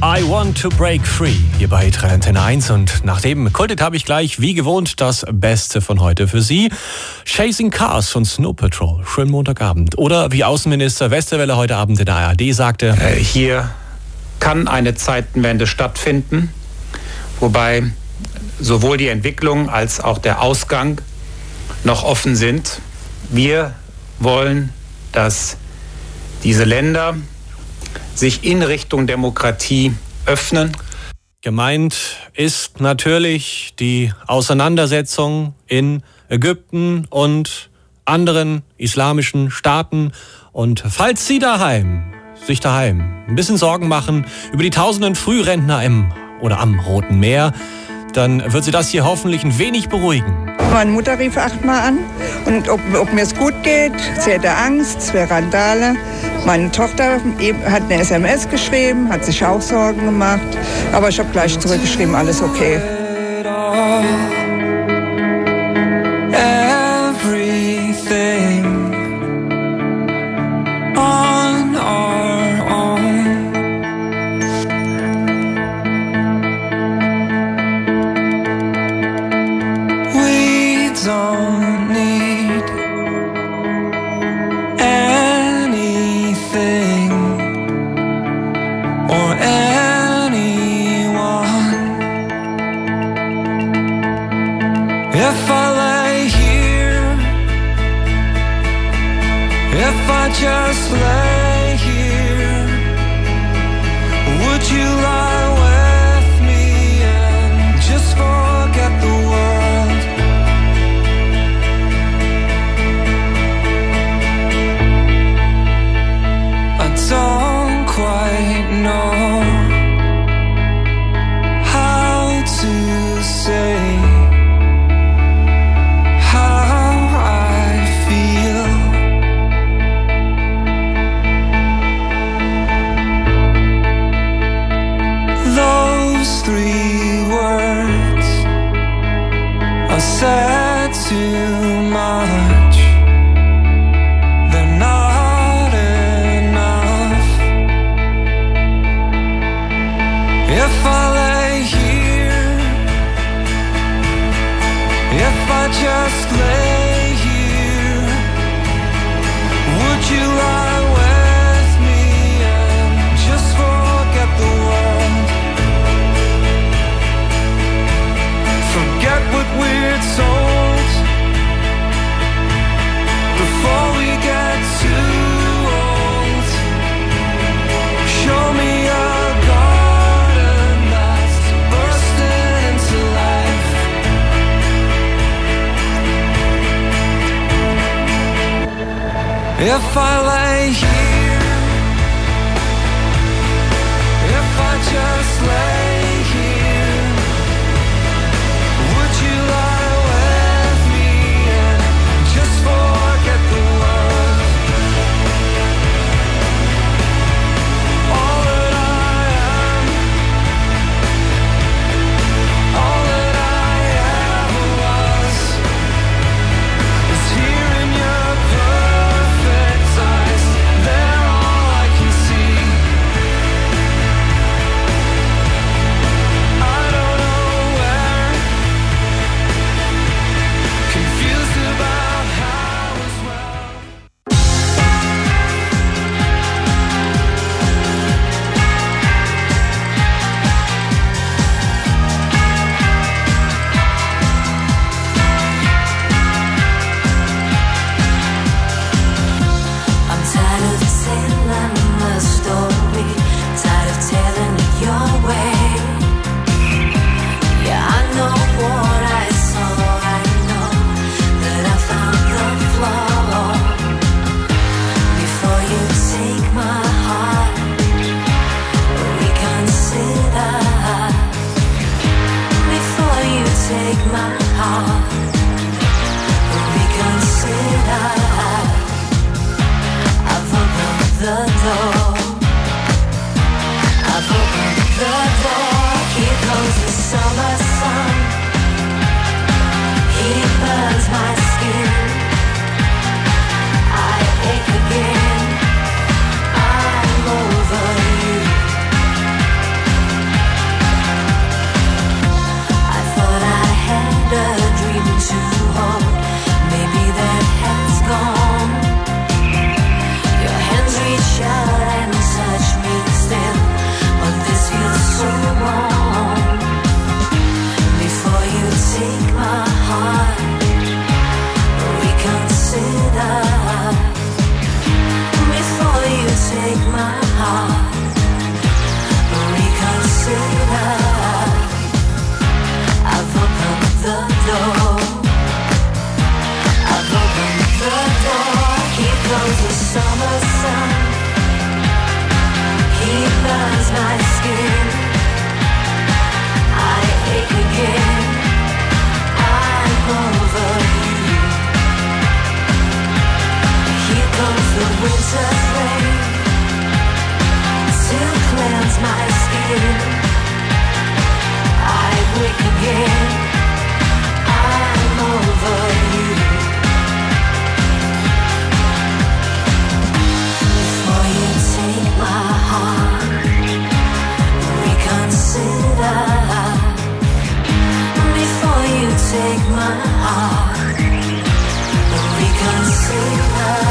I Want to Break Free hier bei Antenne 1 und nach dem Kultet habe ich gleich wie gewohnt das Beste von heute für Sie. Chasing Cars von Snow Patrol, schönen Montagabend. Oder wie Außenminister Westerwelle heute Abend in der ARD sagte, hier kann eine Zeitenwende stattfinden, wobei sowohl die Entwicklung als auch der Ausgang noch offen sind. Wir wollen, dass diese Länder sich in Richtung Demokratie öffnen. Gemeint ist natürlich die Auseinandersetzung in Ägypten und anderen islamischen Staaten. Und falls Sie sich daheim ein bisschen Sorgen machen über die tausenden Frührentner am Roten Meer, dann wird Sie das hier hoffentlich ein wenig beruhigen. Meine Mutter rief 8-mal an und ob mir es gut geht. Sie hatte Angst, es wäre Randale. Meine Tochter hat eine SMS geschrieben, hat sich auch Sorgen gemacht. Aber ich habe gleich zurückgeschrieben, alles okay. Just lay here. Would you lie with me and just forget the world? I don't quite know how to say said too much. They're not enough. If I lay here, if I just lay here, would you lie with me and just forget the world? Forget what we're told before we get too old. Show me a garden that's bursting into life. If I lay here, if I just lay take my heart, reconsider.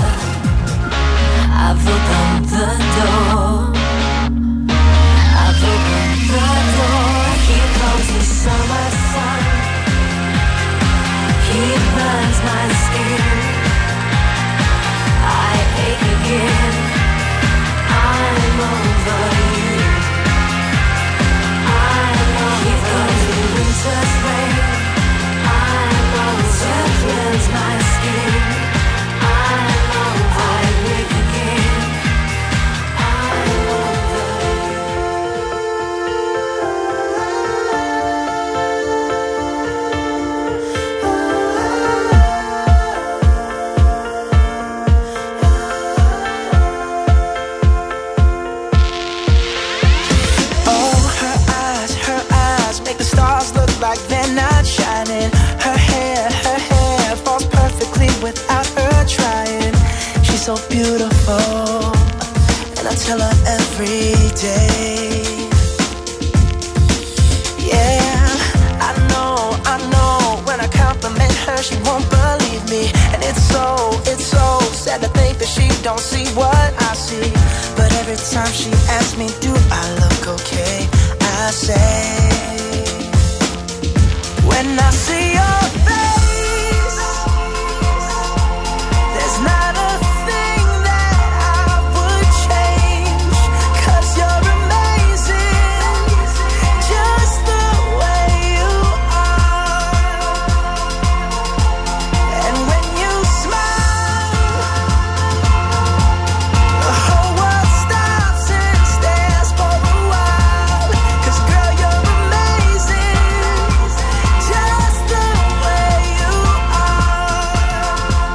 I've opened the door. I've opened the door. Here comes the summer sun. He burns my skin. I ache again. I'm over you. I'm over. Here comes the winter's rain. I'm over. To cleanse my skin. I'm over. I wake again. I'm over make the stars look like they're not shining. Her hair falls perfectly without her trying. She's so beautiful, and I tell her every day. Yeah, I know, when I compliment her, she won't believe me. And it's so sad to think that she don't see what I see. But every time she asks me, do I look okay? I say, when I see your face, there's not a thing that I would change. 'Cause you're amazing, just the way you are. And when you smile, the whole world stops and stares for a while. 'Cause girl, you're amazing, just the way you are.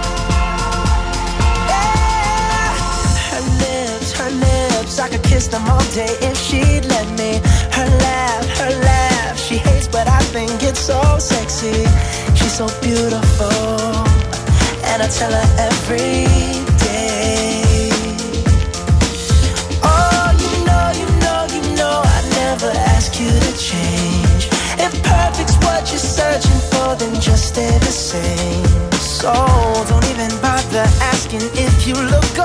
Yeah. Her lips, I could kiss them all day if she'd let me. Her laugh, she hates but I think it's so sexy. She's so beautiful, and I tell her every day. Oh, you know, I never ask you to change. If perfect's what you're searching for, then just stay the same. So don't even bother asking if you look